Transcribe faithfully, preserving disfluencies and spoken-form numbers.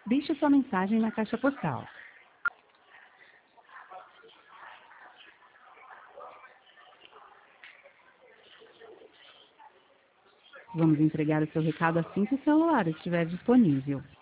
Deixe sua mensagem na caixa postal. Vamos entregar o seu recado assim que o celular estiver disponível.